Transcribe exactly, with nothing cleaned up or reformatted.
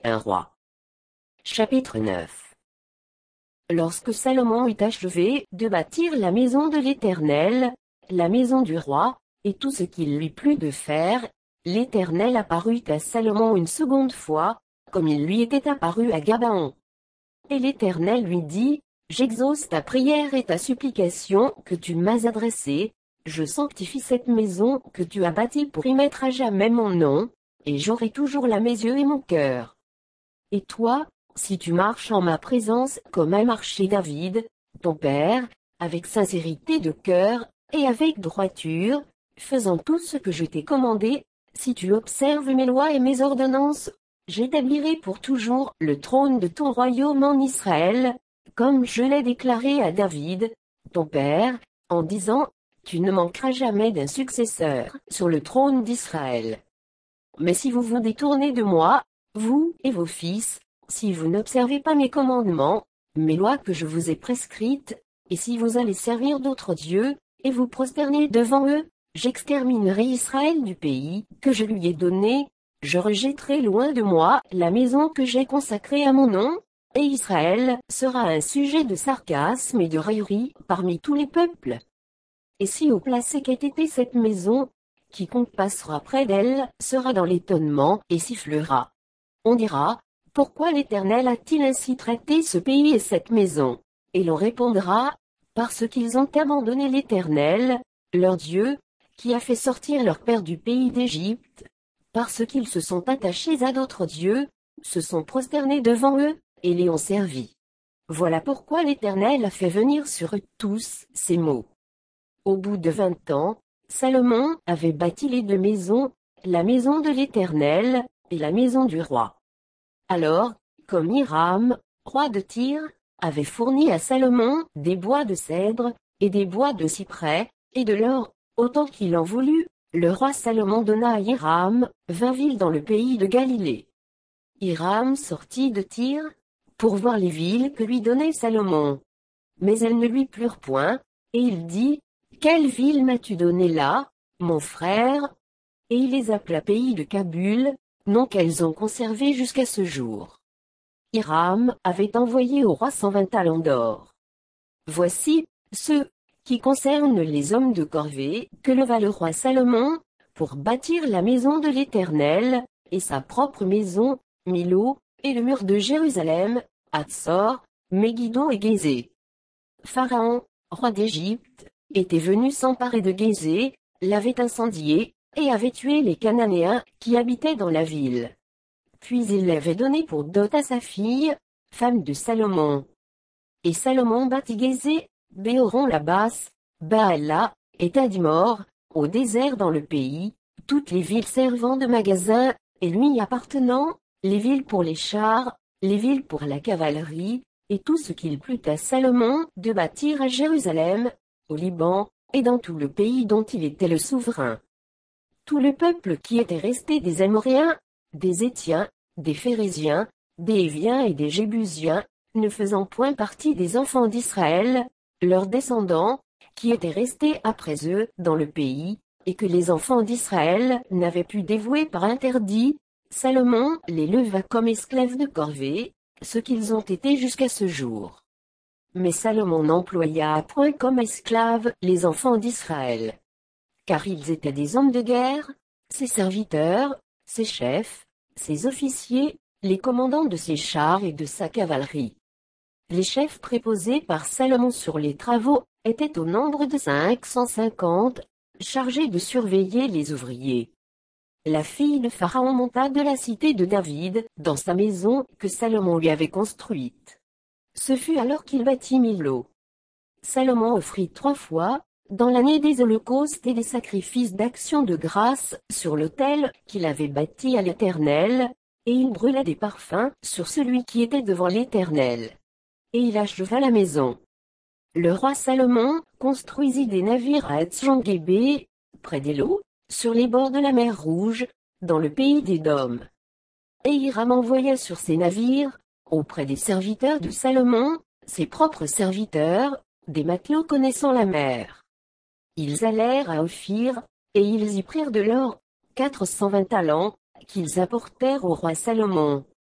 un roi. Chapitre neuf. Lorsque Salomon eut achevé de bâtir la maison de l'Éternel, la maison du roi, et tout ce qu'il lui plut de faire, l'Éternel apparut à Salomon une seconde fois, comme il lui était apparu à Gabaon. Et l'Éternel lui dit, j'exauce ta prière et ta supplication que tu m'as adressée, je sanctifie cette maison que tu as bâtie pour y mettre à jamais mon nom, et j'aurai toujours là mes yeux et mon cœur. Et toi, si tu marches en ma présence comme a marché David, ton père, avec sincérité de cœur, et avec droiture, faisant tout ce que je t'ai commandé, si tu observes mes lois et mes ordonnances, j'établirai pour toujours le trône de ton royaume en Israël, comme je l'ai déclaré à David, ton père, en disant, tu ne manqueras jamais d'un successeur sur le trône d'Israël. Mais si vous vous détournez de moi, vous et vos fils, si vous n'observez pas mes commandements, mes lois que je vous ai prescrites, et si vous allez servir d'autres dieux, et vous prosterner devant eux, j'exterminerai Israël du pays que je lui ai donné, je rejetterai loin de moi la maison que j'ai consacrée à mon nom, et Israël sera un sujet de sarcasme et de raillerie parmi tous les peuples. Et si au placé qu'ait été cette maison, quiconque passera près d'elle sera dans l'étonnement et sifflera. On dira, pourquoi l'Éternel a-t-il ainsi traité ce pays et cette maison? Et l'on répondra, parce qu'ils ont abandonné l'Éternel, leur Dieu, qui a fait sortir leur père du pays d'Égypte, parce qu'ils se sont attachés à d'autres dieux, se sont prosternés devant eux, et les ont servis. Voilà pourquoi l'Éternel a fait venir sur eux tous ces maux. Au bout de vingt ans, Salomon avait bâti les deux maisons, la maison de l'Éternel, et la maison du roi. Alors, comme Hiram, roi de Tyr, avait fourni à Salomon des bois de cèdre, et des bois de cyprès, et de l'or, autant qu'il en voulut, le roi Salomon donna à Hiram vingt villes dans le pays de Galilée. Hiram sortit de Tyr, pour voir les villes que lui donnait Salomon. Mais elles ne lui plurent point, et il dit, quelle ville m'as-tu donné là, mon frère? Et il les appela pays de Kabul, nom qu'elles ont conservé jusqu'à ce jour. Hiram avait envoyé au roi cent vingt talents d'or. Voici, ceux qui concernent les hommes de corvée que leva le roi Salomon, pour bâtir la maison de l'Éternel, et sa propre maison, Milo, et le mur de Jérusalem, Hatzor, Megiddo et Gézé. Pharaon, roi d'Égypte, était venu s'emparer de Gézé, l'avait incendié, et avait tué les Cananéens qui habitaient dans la ville. Puis il l'avait donnée pour dot à sa fille, femme de Salomon. Et Salomon bâtit Gézé, Béhoron la basse, Baala, et Tadmor, au désert dans le pays, toutes les villes servant de magasins, et lui appartenant, les villes pour les chars, les villes pour la cavalerie, et tout ce qu'il plut à Salomon de bâtir à Jérusalem, au Liban, et dans tout le pays dont il était le souverain. Tout le peuple qui était resté des Amoréens, des Étiens, des Phéréziens, des Héviens et des Jébusiens, ne faisant point partie des enfants d'Israël, leurs descendants, qui étaient restés après eux dans le pays, et que les enfants d'Israël n'avaient pu dévouer par interdit, Salomon les leva comme esclaves de corvée, ce qu'ils ont été jusqu'à ce jour. Mais Salomon n'employa à point comme esclaves les enfants d'Israël. Car ils étaient des hommes de guerre, ses serviteurs, ses chefs, ses officiers, les commandants de ses chars et de sa cavalerie. Les chefs préposés par Salomon sur les travaux étaient au nombre de cinq cent cinquante, chargés de surveiller les ouvriers. La fille de Pharaon monta de la cité de David, dans sa maison que Salomon lui avait construite. Ce fut alors qu'il bâtit Milo. Salomon offrit trois fois, dans l'année des holocaustes et des sacrifices d'action de grâce, sur l'autel qu'il avait bâti à l'Éternel, et il brûla des parfums sur celui qui était devant l'Éternel. Et il acheva la maison. Le roi Salomon construisit des navires à Etzjon-Gébé, près d'Élo, sur les bords de la mer Rouge, dans le pays d'Édom. Et Hiram envoya sur ces navires, auprès des serviteurs de Salomon, ses propres serviteurs, des matelots connaissant la mer. Ils allèrent à Ophir, et ils y prirent de l'or, quatre cent vingt talents, qu'ils apportèrent au roi Salomon.